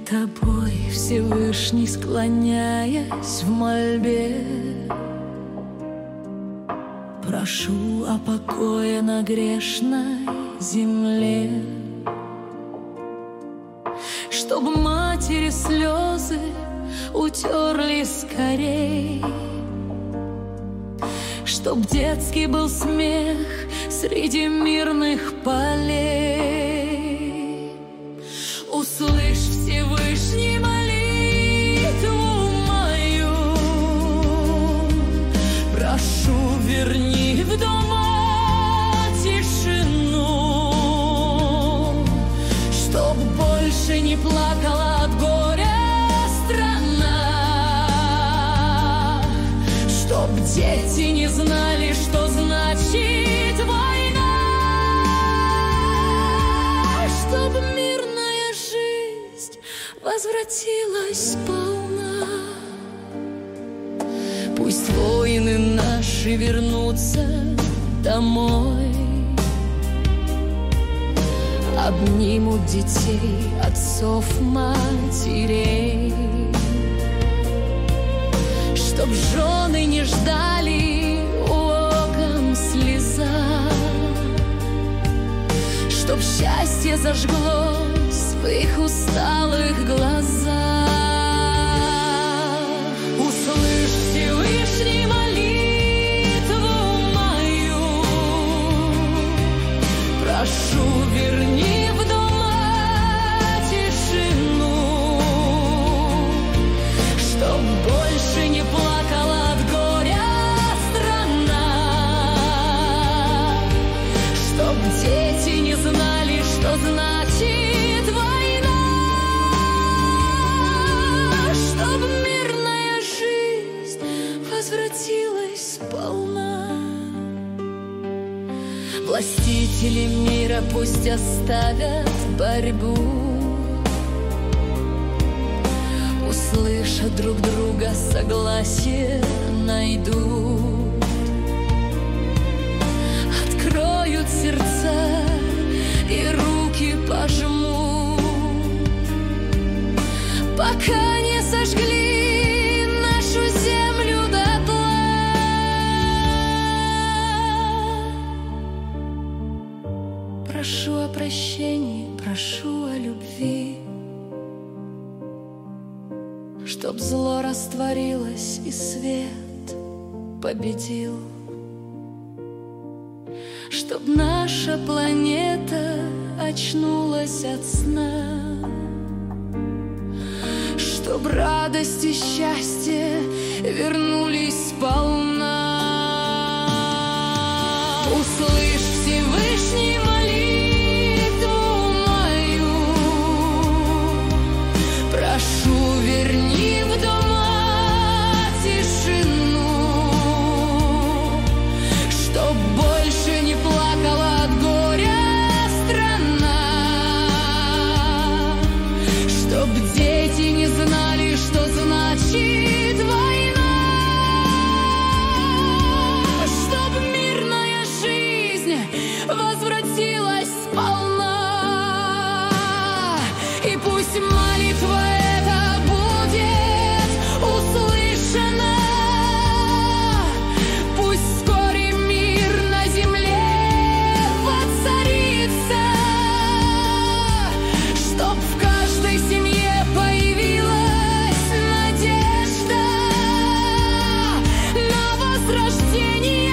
тобой, Всевышний, склоняясь в мольбе, прошу о покое на грешной земле, чтоб матери слезы утерли скорей, чтоб детский был смех среди мирных полей. Услышь, Всевышний, молитву мою, прошу, верни в дома тишину, чтоб больше не плакала от горя страна, чтоб дети не знали, что значит война, чтоб мирная жизнь возвратилась сполна. Пусть воины наши вернутся домой, обнимут детей, отцов, матерей, чтоб жены не ждали у окон слеза, чтоб счастье зажглось в их усталых глазах. Услышь, Всевышний, молитву мою, прошу, верни в дома тишину, чтоб больше не плакала от горя страна, чтоб дети не знали, что значит война, чтоб мирная жизнь возвратилась сполна. Властители мира пусть оставят борьбу, услышат друг друга, согласие найдут, откроют сердца и руки пожмут, пока не сожгли нашу землю дотла. Прошу о прощении, прошу о любви, чтоб зло растворилось и свет победил, чтоб наша планета очнулась от сна, чтоб радость и счастье вернулись сполна. Услышь, Всевышний, молитву мою, прошу, верни в дома тишину, чтоб больше не плакала от горя страна, чтоб дети не знали, что значит война, чтоб мирная жизнь возвратилась сполна. И пусть молитва эта будет услышана, пусть вскоре мир на земле воцарится, чтоб в каждой семье появилась надежда на возрождение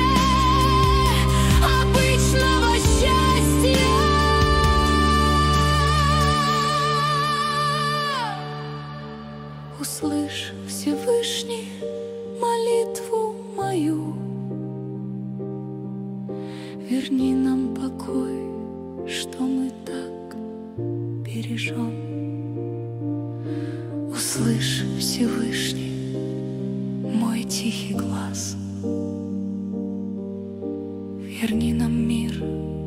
обычного счастья. Услышь, Всевышний, молитву мою, верни нам покой, что мы так бережем. Услышь, Всевышний, мой тихий глаз, верни нам мир